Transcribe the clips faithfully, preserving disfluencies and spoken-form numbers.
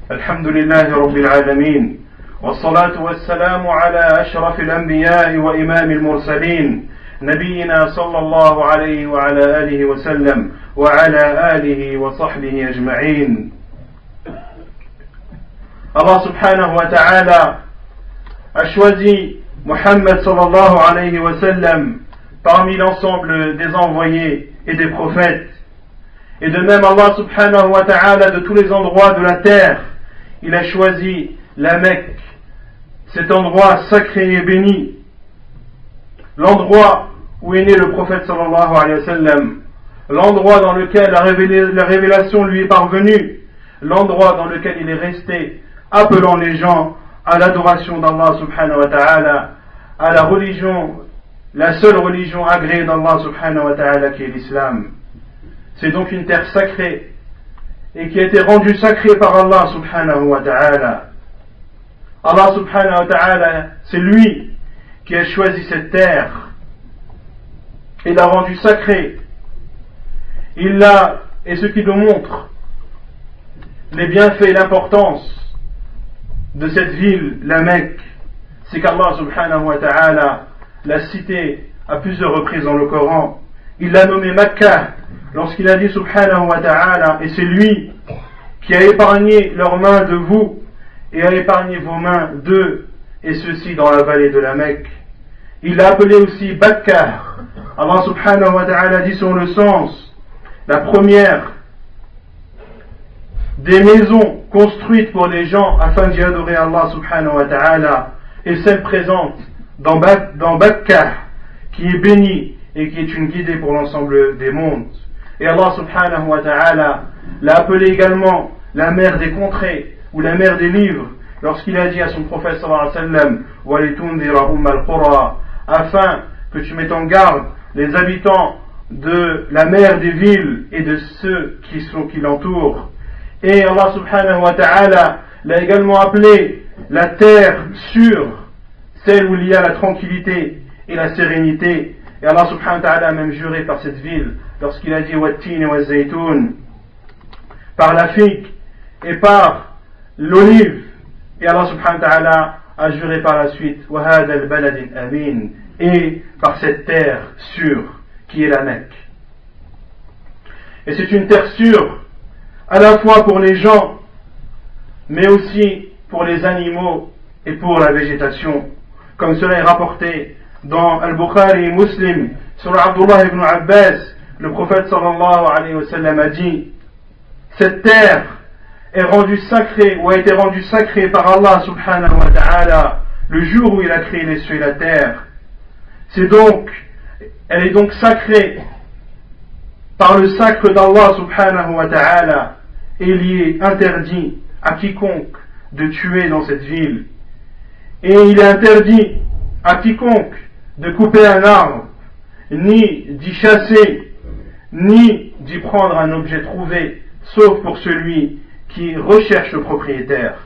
الحمد لله رب العالمين والصلاة والسلام على أشرف الأنبياء وإمام المرسلين نبينا صلى الله عليه وعلى آله وسلم وعلى آله وصحبه أجمعين. Allah subhanahu wa ta'ala a choisi Muhammad sallallahu alayhi wa sallam parmi l'ensemble des envoyés et des prophètes. Et de même Allah subhanahu wa ta'ala, de tous les endroits de la terre, il a choisi la Mecque, cet endroit sacré et béni, l'endroit où est né le prophète sallallahu alayhi wa sallam, l'endroit dans lequel la, révélé, la révélation lui est parvenue, l'endroit dans lequel il est resté, appelant les gens à l'adoration d'Allah subhanahu wa ta'ala, à la religion, la seule religion agréée d'Allah subhanahu wa ta'ala qui est l'islam. C'est donc une terre sacrée et qui a été rendue sacrée par Allah subhanahu wa ta'ala. Allah subhanahu wa ta'ala, c'est lui qui a choisi cette terre et l'a rendue sacrée. Il l'a, et ce qui nous montre les bienfaits et l'importance de cette ville, la Mecque, c'est qu'Allah subhanahu wa ta'ala l'a cité à plusieurs reprises dans le Coran. Il l'a nommé Makkah lorsqu'il a dit subhanahu wa ta'ala, et c'est lui qui a épargné leurs mains de vous et a épargné vos mains d'eux, et ceci dans la vallée de la Mecque. Il l'a appelé aussi Bakka. Allah subhanahu wa ta'ala dit sur le sens, la première des maisons construites pour les gens afin d'y adorer Allah subhanahu wa ta'ala, et celle présente dans, ba- dans Bakka, qui est bénie et qui est une guidée pour l'ensemble des mondes. Et Allah subhanahu wa ta'ala l'a appelée également la mère des contrées, ou la mère des livres, lorsqu'il a dit à son prophète sallallahu alayhi wa sallam, وَلِتُنذِرَ أُمَّ الْقُرَى, afin que tu mettes en garde les habitants de la mère des villes et de ceux qui, sont, qui l'entourent. Et Allah subhanahu wa ta'ala l'a également appelée la terre sûre, celle où il y a la tranquillité et la sérénité. Et Allah subhanahu wa ta'ala a même juré par cette ville lorsqu'il a dit Wat-tin wa zaytoun, par la figue et par l'olive. Et Allah subhanahu wa ta'ala a juré par la suite Wa hadha al-balad al-amin, et par cette terre sûre qui est la Mecque. Et c'est une terre sûre à la fois pour les gens, mais aussi pour les animaux et pour la végétation, comme cela est rapporté dans Al-Bukhari et Muslim sur Abdullah ibn Abbas. Le prophète sallallahu alayhi wa sallam a dit, cette terre est rendue sacrée, ou a été rendue sacrée par Allah subhanahu wa ta'ala le jour où il a créé les cieux et la terre. C'est donc, elle est donc sacrée par le sacre d'Allah subhanahu wa ta'ala, et il est interdit à quiconque de tuer dans cette ville. Et il est interdit à quiconque de couper un arbre, ni d'y chasser, ni d'y prendre un objet trouvé, sauf pour celui qui recherche le propriétaire.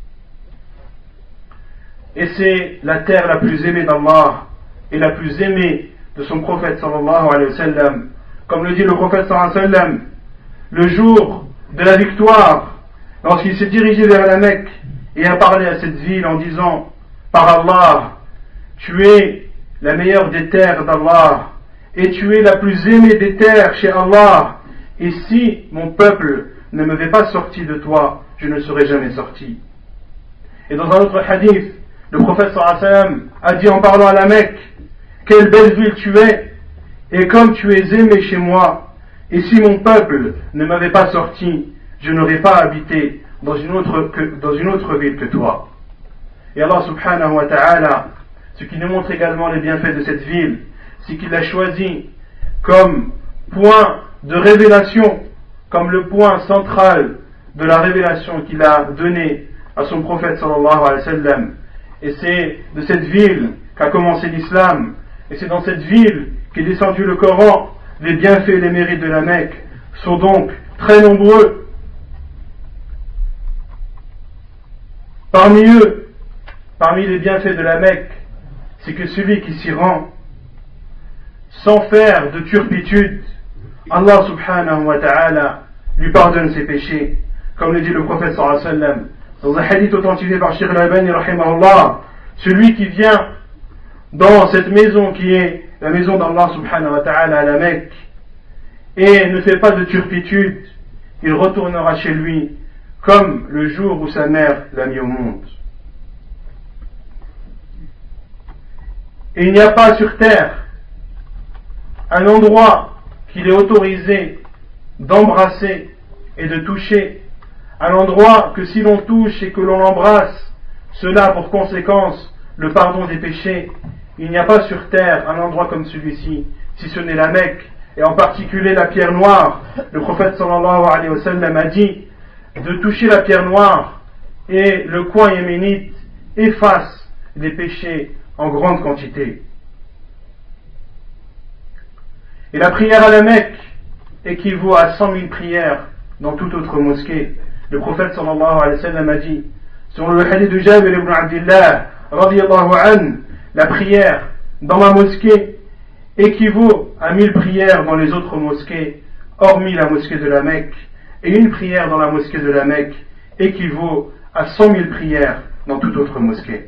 Et c'est la terre la plus aimée d'Allah et la plus aimée de son prophète sallallahu alayhi wa sallam. Comme le dit le prophète sallallahu alayhi wa sallam, le jour de la victoire, lorsqu'il s'est dirigé vers la Mecque et a parlé à cette ville en disant, par Allah, tu es la meilleure des terres d'Allah, et tu es la plus aimée des terres chez Allah, et si mon peuple ne m'avait pas sorti de toi, je ne serais jamais sorti. Et dans un autre hadith, le prophète sallallahu alayhi wa sallam a dit en parlant à la Mecque, quelle belle ville tu es, et comme tu es aimé chez moi, et si mon peuple ne m'avait pas sorti, je n'aurais pas habité dans une autre, que, dans une autre ville que toi. Et Allah subhanahu wa ta'ala, ce qui nous montre également les bienfaits de cette ville, c'est qu'il l'a choisi comme point de révélation, comme le point central de la révélation qu'il a donnée à son prophète sallallahu alayhi wa sallam. Et c'est de cette ville qu'a commencé l'islam, et c'est dans cette ville qu'est descendu le Coran. Les bienfaits et les mérites de la Mecque sont donc très nombreux. Parmi eux, parmi les bienfaits de la Mecque, c'est que celui qui s'y rend, sans faire de turpitude, Allah subhanahu wa ta'ala lui pardonne ses péchés. comme le dit le prophète sallallahu alayhi wa sallam, dans un hadith authentifié par Cheikh Al-Albani rahimahullah, celui qui vient dans cette maison qui est la maison d'Allah subhanahu wa ta'ala à la Mecque et ne fait pas de turpitude, il retournera chez lui comme le jour où sa mère l'a mis au monde. Et il n'y a pas sur terre un endroit qu'il est autorisé d'embrasser et de toucher, un endroit que si l'on touche et que l'on embrasse, cela a pour conséquence le pardon des péchés. Il n'y a pas sur terre un endroit comme celui-ci, si ce n'est la Mecque, et en particulier la pierre noire. Le prophète sallallahu alayhi wa sallam a dit de toucher la pierre noire, et le coin yéménite efface les péchés en grande quantité. Et la prière à la Mecque équivaut à cent mille prières dans toute autre mosquée. Le prophète sallallahu alayhi wa sallam a dit, selon le hadith de Jabir ibn Abdillah radiyallahu anhu, la prière dans ma mosquée équivaut à mille prières dans les autres mosquées, hormis la mosquée de la Mecque, et une prière dans la mosquée de la Mecque équivaut à cent mille prières dans toute autre mosquée.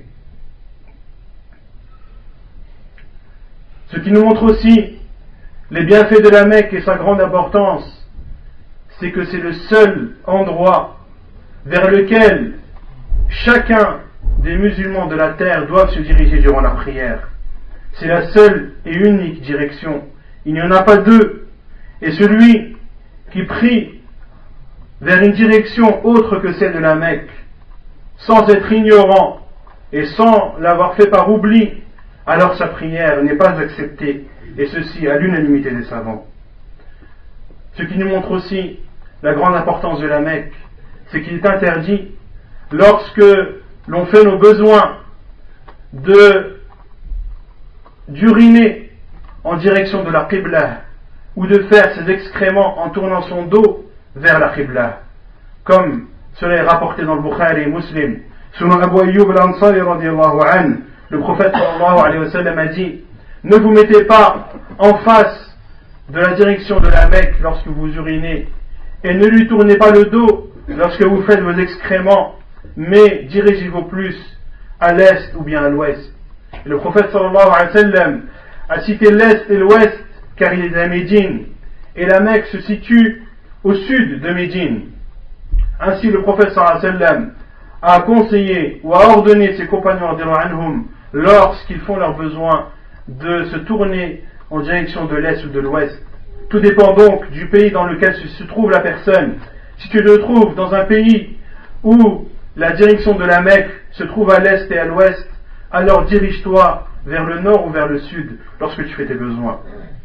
Ce qui nous montre aussi les bienfaits de la Mecque et sa grande importance, c'est que c'est le seul endroit vers lequel chacun des musulmans de la terre doivent se diriger durant la prière. C'est la seule et unique direction. Il n'y en a pas deux. Et celui qui prie vers une direction autre que celle de la Mecque, sans être ignorant et sans l'avoir fait par oubli, alors sa prière n'est pas acceptée, et ceci à l'unanimité des savants. Ce qui nous montre aussi la grande importance de la Mecque, c'est qu'il est interdit, lorsque l'on fait nos besoins, de d'uriner en direction de la Qibla, ou de faire ses excréments en tournant son dos vers la Qibla, comme cela est rapporté dans le Bukhari et Muslim. Selon Abu Ayyub al-Ansari radiyallahu anhu, le prophète sallallahu alayhi wa sallam a dit, ne vous mettez pas en face de la direction de la Mecque lorsque vous urinez, et ne lui tournez pas le dos lorsque vous faites vos excréments, mais dirigez-vous plus à l'est ou bien à l'ouest. Et le prophète sallallahu alayhi wa sallam a cité l'est et l'ouest car il est à Médine, et la Mecque se situe au sud de Médine. Ainsi le prophète sallallahu alayhi wa sallam a conseillé ou a ordonné ses compagnons anhum, lorsqu'ils font leurs besoins, de se tourner en direction de l'est ou de l'ouest. Tout dépend donc du pays dans lequel se trouve la personne. Si tu te trouves dans un pays où la direction de la Mecque se trouve à l'est et à l'ouest, alors dirige-toi vers le nord ou vers le sud lorsque tu fais tes besoins.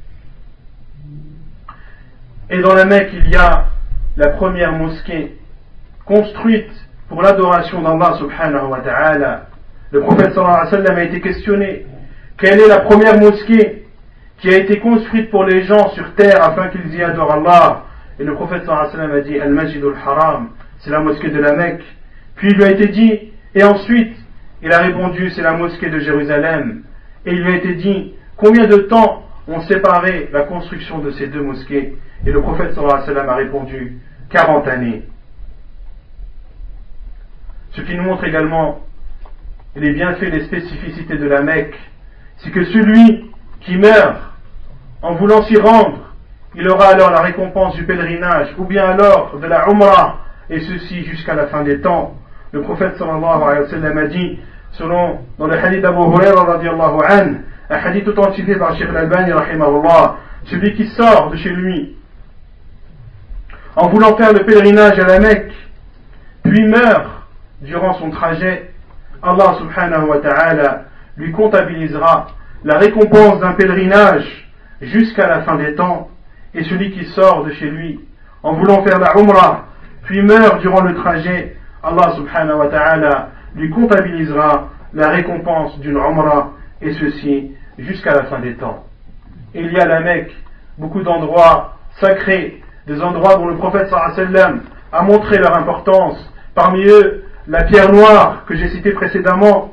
Et dans la Mecque, il y a la première mosquée construite pour l'adoration d'Allah subhanahu wa ta'ala. Le prophète sallallahu alayhi wa sallam a été questionné: quelle est la première mosquée qui a été construite pour les gens sur terre afin qu'ils y adorent Allah? Et le prophète sallallahu alayhi wa sallam a dit: Al-Masjid al-Haram, c'est la mosquée de la Mecque. Puis il lui a été dit, et ensuite il a répondu: c'est la mosquée de Jérusalem. Et il lui a été dit: combien de temps ont séparé la construction de ces deux mosquées? Et le prophète sallallahu alayhi wa sallam a répondu: quarante années. Ce qui nous montre également les bienfaits et les spécificités de la Mecque, c'est que celui qui meurt en voulant s'y rendre, il aura alors la récompense du pèlerinage, ou bien alors de la Umrah, et ceci jusqu'à la fin des temps. Le prophète sallallahu alayhi wa sallam a dit, selon dans le hadith d'Abu Hurairah radiyallahu anhu, un hadith authentifié par Cheikh Al-Albani rahimahullah, celui qui sort de chez lui en voulant faire le pèlerinage à la Mecque, puis meurt durant son trajet, Allah subhanahu wa ta'ala lui comptabilisera la récompense d'un pèlerinage jusqu'à la fin des temps. Et celui qui sort de chez lui en voulant faire la Umrah, puis meurt durant le trajet, Allah subhanahu wa ta'ala lui comptabilisera la récompense d'une Umrah, et ceci jusqu'à la fin des temps. Et il y a à la Mecque beaucoup d'endroits sacrés, des endroits dont le prophète sallallahu alayhi wa sallam a montré leur importance. Parmi eux, la pierre noire que j'ai citée précédemment.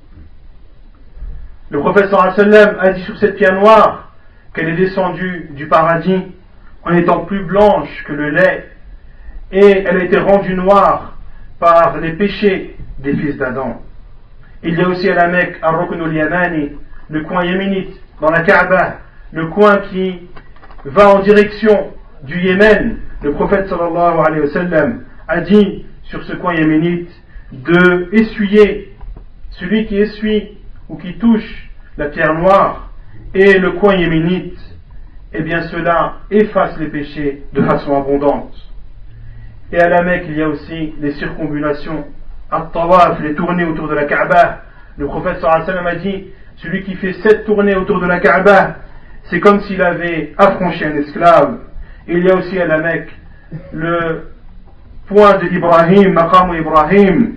Le prophète sallallahu alayhi wa sallam a dit sur cette pierre noire qu'elle est descendue du paradis en étant plus blanche que le lait, et elle a été rendue noire par les péchés des fils d'Adam. Il y a aussi à la Mecque, à Rukn al-Yamani, le coin yéménite, dans la Kaaba, le coin qui va en direction du Yémen. Le prophète sallallahu alayhi wa sallam a dit sur ce coin yéménite de essuyer, celui qui essuie ou qui touche la pierre noire et le coin yéménite, eh bien cela efface les péchés de façon abondante. Et à la Mecque, il y a aussi les circonambulations, at-tawaf, les tournées autour de la Kaaba. Le prophète sallallahu alayhi wa sallam a dit, celui qui fait sept tournées autour de la Kaaba, c'est comme s'il avait affranchi un esclave. Et il y a aussi à la Mecque le point de Ibrahim, Maqam Ibrahim,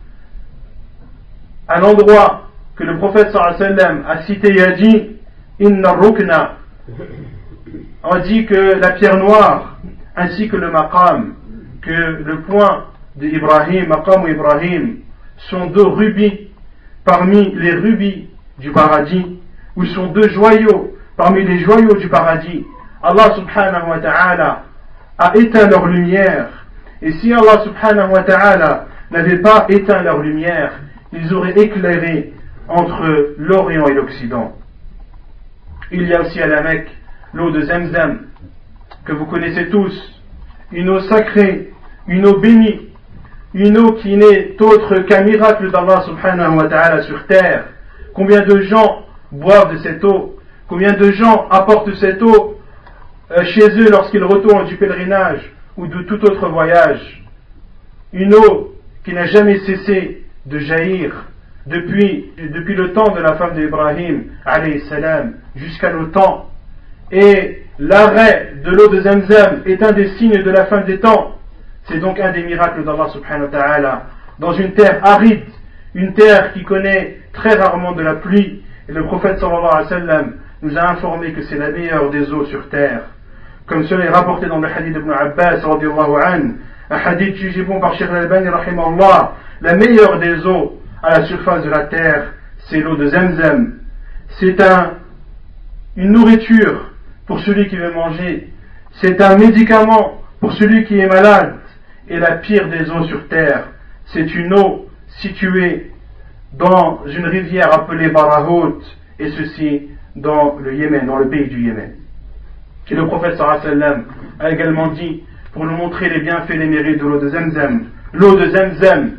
un endroit que le prophète sallallahu alayhi wa sallam a cité et a dit, Inna rukna, on dit que la pierre noire ainsi que le maqam, que le point de Ibrahim, Maqam Ibrahim, sont deux rubis parmi les rubis du paradis, ou sont deux joyaux parmi les joyaux du paradis. Allah subhanahu wa ta'ala a éteint leur lumière, et si Allah subhanahu wa ta'ala n'avait pas éteint leur lumière, ils auraient éclairé entre l'Orient et l'Occident. Il y a aussi à la Mecque l'eau de Zemzem, que vous connaissez tous, une eau sacrée, une eau bénie, une eau qui n'est autre qu'un miracle d'Allah subhanahu wa ta'ala sur terre. Combien de gens boivent de cette eau? Combien de gens apportent cette eau chez eux lorsqu'ils retournent du pèlerinage ou de tout autre voyage? Une eau qui n'a jamais cessé de jaillir depuis, depuis le temps de la femme d'Ibrahim alayhi salam jusqu'à nos temps. Et l'arrêt de l'eau de Zemzem est un des signes de la fin des temps. C'est donc un des miracles d'Allah subhanahu wa ta'ala dans une terre aride, une terre qui connaît très rarement de la pluie. Et le prophète sallallahu alayhi wa sallam nous a informé que c'est la meilleure des eaux sur terre, comme cela est rapporté dans le hadith d'Ibn Abbas radiyallahu anhu, un hadith jugé bon par Cheikh al-Albani rahimahullah. La meilleure des eaux à la surface de la terre, c'est l'eau de Zemzem. C'est un, une nourriture pour celui qui veut manger, c'est un médicament pour celui qui est malade. Et la pire des eaux sur terre, c'est une eau située dans une rivière appelée Barahout, et ceci dans le Yémen, dans le pays du Yémen. Et le prophète sallallahu alayhi wa sallam a également dit, pour nous montrer les bienfaits et les mérites de l'eau de Zemzem, l'eau de Zemzem,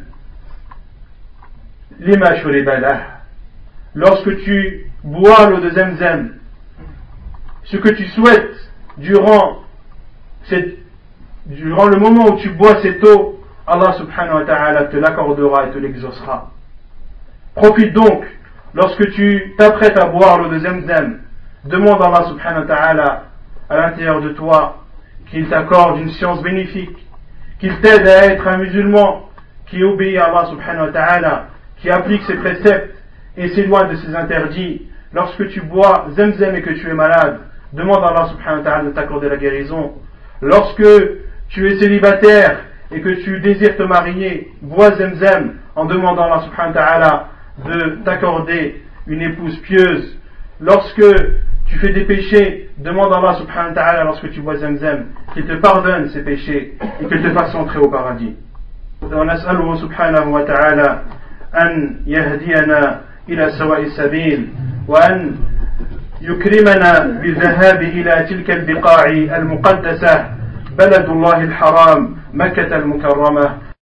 lima shuribalah, lorsque tu bois l'eau de Zemzem, ce que tu souhaites durant, cette, durant le moment où tu bois cette eau, Allah subhanahu wa ta'ala te l'accordera et te l'exaucera. Profite donc, lorsque tu t'apprêtes à boire l'eau de Zemzem, demande à Allah subhanahu wa ta'ala à l'intérieur de toi qu'il t'accorde une science bénéfique, qu'il t'aide à être un musulman qui obéit à Allah subhanahu wa ta'ala, qui applique ses préceptes et s'éloigne de ses interdits. Lorsque tu bois Zemzem et que tu es malade, demande à Allah subhanahu wa ta'ala de t'accorder la guérison. Lorsque tu es célibataire et que tu désires te marier, bois Zemzem en demandant à Allah subhanahu wa ta'ala de t'accorder une épouse pieuse. Lorsque tu fais des péchés, demande à Allah subhanahu wa ta'ala, lorsque tu bois Zemzem, qu'il te pardonne ces péchés et qu'il te fasse entrer au paradis. ونسأله سبحانه وتعالى أن يهدينا إلى سواء السبيل وأن يكرمنا بالذهاب إلى تلك البقاع المقدسة بلد الله الحرام مكة المكرمة